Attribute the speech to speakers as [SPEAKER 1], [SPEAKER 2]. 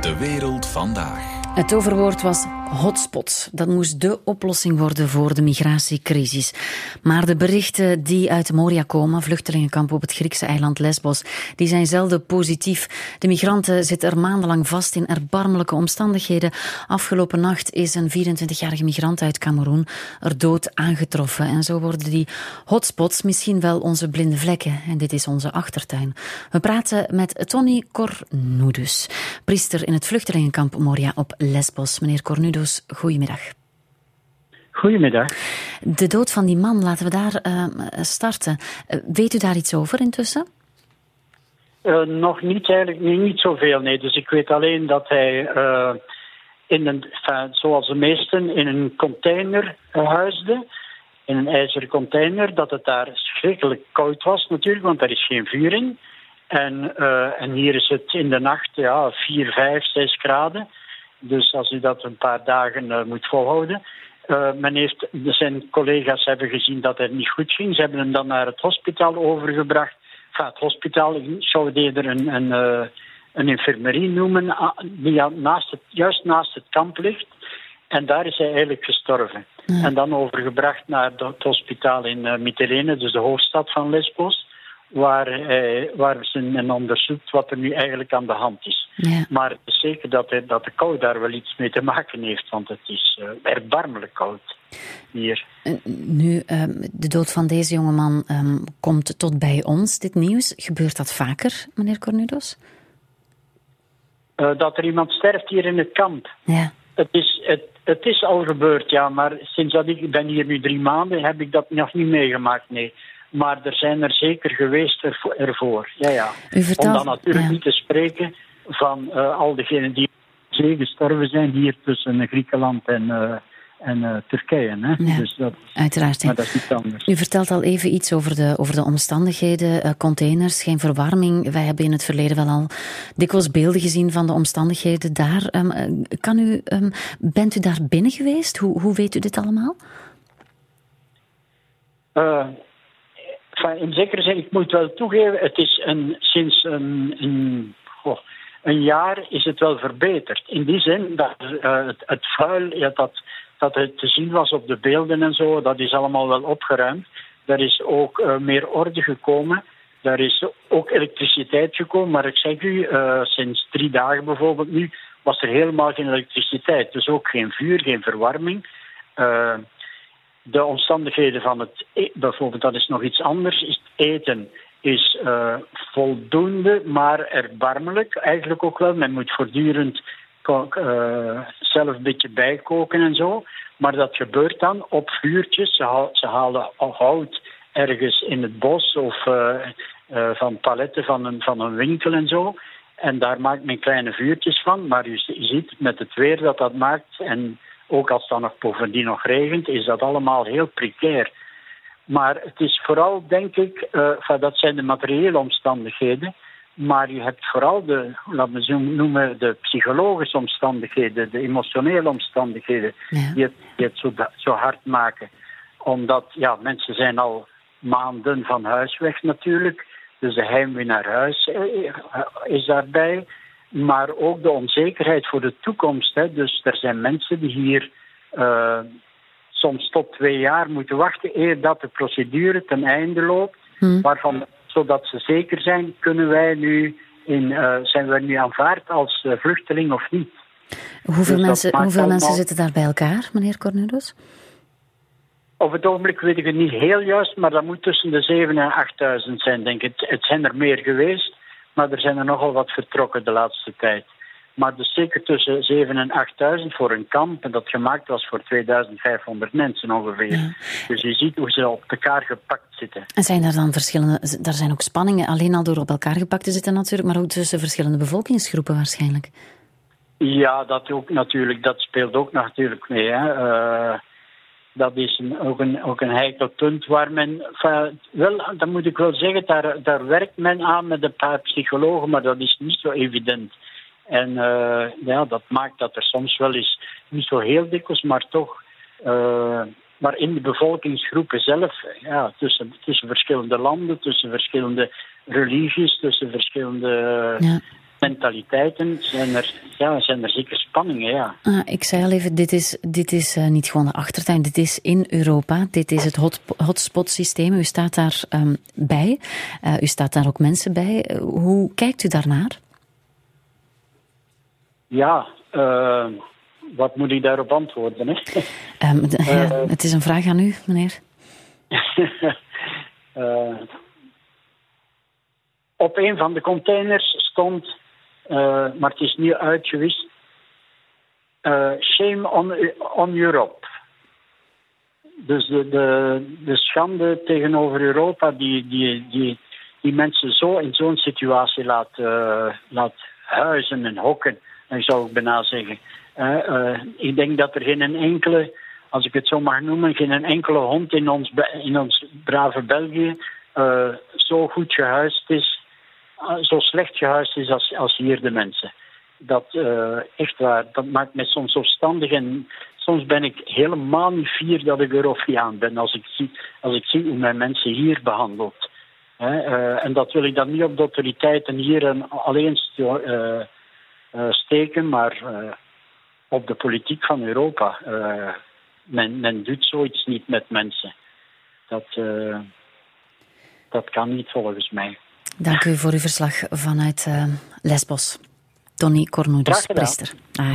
[SPEAKER 1] De wereld vandaag.
[SPEAKER 2] Het toverwoord was hotspot. Dat moest dé oplossing worden voor de migratiecrisis. Maar de berichten die uit Moria komen, vluchtelingenkamp op het Griekse eiland Lesbos, die zijn zelden positief. De migranten zitten er maandenlang vast in erbarmelijke omstandigheden. Afgelopen nacht is een 24-jarige migrant uit Kameroen er dood aangetroffen. En zo worden die hotspots misschien wel onze blinde vlekken. En dit is onze achtertuin. We praten met Tony Cornudus, priester in het vluchtelingenkamp Moria op Lesbos. Meneer Cornudus, goedemiddag.
[SPEAKER 3] Goedemiddag.
[SPEAKER 2] De dood van die man, laten we daar starten. Weet u daar iets over intussen?
[SPEAKER 3] Nog niet, eigenlijk niet zoveel, nee. Dus ik weet alleen dat hij zoals de meesten, in een container huisde. In een ijzeren container, dat het daar schrikkelijk koud was natuurlijk, want er is geen vuur in. En hier is het in de nacht 4, 5, 6 graden. Dus als u dat een paar dagen moet volhouden. Zijn collega's hebben gezien dat het niet goed ging. Ze hebben hem dan naar het hospitaal overgebracht. Enfin, het hospitaal, ik zou eerder een infirmerie noemen, die juist naast het kamp ligt. En daar is hij eigenlijk gestorven. Ja. En dan overgebracht naar het hospitaal in Mytilene, dus de hoofdstad van Lesbos. Waar ze onderzoekt wat er nu eigenlijk aan de hand is. Ja. Maar het is zeker dat de kou daar wel iets mee te maken heeft, want het is erbarmelijk koud hier.
[SPEAKER 2] Nu, de dood van deze jongeman komt tot bij ons, dit nieuws. Gebeurt dat vaker, meneer Cornudus?
[SPEAKER 3] Dat er iemand sterft hier in het kamp?
[SPEAKER 2] Ja.
[SPEAKER 3] Het is al gebeurd, ja, maar sinds dat ik ben hier nu 3 maanden, heb ik dat nog niet meegemaakt, nee. Maar er zijn er zeker geweest ervoor. Ja. Om dan natuurlijk niet te spreken van al diegenen die gestorven zijn hier tussen Griekenland en Turkije. Hè?
[SPEAKER 2] Ja,
[SPEAKER 3] dus
[SPEAKER 2] uiteraard.
[SPEAKER 3] Maar dat is niet anders.
[SPEAKER 2] U vertelt al even iets over de omstandigheden. Containers, geen verwarming. Wij hebben in het verleden wel al dikwijls beelden gezien van de omstandigheden daar. Bent u daar binnen geweest? Hoe weet u dit allemaal?
[SPEAKER 3] In zekere zin, ik moet wel toegeven, het is sinds een jaar is het wel verbeterd. In die zin dat het vuil, dat het te zien was op de beelden en zo, dat is allemaal wel opgeruimd. Er is ook meer orde gekomen. Er is ook elektriciteit gekomen, maar ik zeg u, sinds 3 dagen bijvoorbeeld nu, was er helemaal geen elektriciteit. Dus ook geen vuur, geen verwarming. De omstandigheden van het bijvoorbeeld, dat is nog iets anders. Het eten is voldoende, maar erbarmelijk. Eigenlijk ook wel. Men moet voortdurend zelf een beetje bijkoken en zo. Maar dat gebeurt dan op vuurtjes. Ze halen hout ergens in het bos of van paletten van een winkel en zo. En daar maakt men kleine vuurtjes van. Maar je ziet met het weer dat maakt en ook als het dan bovendien nog regent, is dat allemaal heel precair. Maar het is vooral, denk ik, dat zijn de materiële omstandigheden. Maar je hebt vooral laten we zo noemen, de psychologische omstandigheden, de emotionele omstandigheden, die het zo hard maken. Omdat, mensen zijn al maanden van huis weg natuurlijk. Dus de heimwee naar huis is daarbij. Maar ook de onzekerheid voor de toekomst. Hè. Dus er zijn mensen die hier soms tot 2 jaar moeten wachten eer dat de procedure ten einde loopt. Zodat ze zeker zijn, zijn wij nu aanvaard als vluchteling of niet.
[SPEAKER 2] Hoeveel mensen zitten daar bij elkaar, meneer Cornudus?
[SPEAKER 3] Op het ogenblik weet ik het niet heel juist, maar dat moet tussen de 7.000 en 8.000 zijn, denk ik. Het zijn er meer geweest. Maar er zijn er nogal wat vertrokken de laatste tijd. Maar dus zeker tussen 7.000 en 8.000 voor een kamp. En dat gemaakt was voor 2.500 mensen ongeveer. Ja. Dus je ziet hoe ze op elkaar gepakt zitten.
[SPEAKER 2] En zijn er dan verschillende... Er zijn ook spanningen, alleen al door op elkaar gepakt te zitten natuurlijk. Maar ook tussen verschillende bevolkingsgroepen waarschijnlijk.
[SPEAKER 3] Ja, dat ook natuurlijk. Dat speelt ook natuurlijk mee. Hè. Dat is ook een heikel punt waar men... dat moet ik wel zeggen, daar werkt men aan met een paar psychologen, maar dat is niet zo evident. En dat maakt dat er soms wel eens, niet zo heel dikwijls, maar toch... maar in de bevolkingsgroepen zelf, tussen verschillende landen, tussen verschillende religies, tussen verschillende mentaliteiten zijn er zeker spanningen, ja.
[SPEAKER 2] Ik zei al even, dit is niet gewoon de achtertuin, dit is in Europa. Dit is het hotspot-systeem. U staat daar bij. U staat daar ook mensen bij. Hoe kijkt u daarnaar?
[SPEAKER 3] Ja, wat moet ik daarop antwoorden? Hè?
[SPEAKER 2] Het is een vraag aan u, meneer.
[SPEAKER 3] Op een van de containers stond, maar het is nu uitgewist, shame on Europe. Dus de schande tegenover Europa die mensen zo in zo'n situatie laat huizen en hokken, dan zou ik bijna zeggen. Ik denk dat er geen enkele, als ik het zo mag noemen, geen enkele hond in ons brave België zo goed gehuisd is, zo slecht gehuisd is als hier de mensen. Dat echt waar, dat maakt mij soms opstandig en soms ben ik helemaal niet fier dat ik Europeaan ben als ik zie hoe mijn mensen hier behandeld. En dat wil ik dan niet op de autoriteiten hier alleen steken, maar op de politiek van Europa. Men doet zoiets niet met mensen. Dat kan niet volgens mij.
[SPEAKER 2] Dank u voor uw verslag vanuit Lesbos. Tony Cornudus, priester.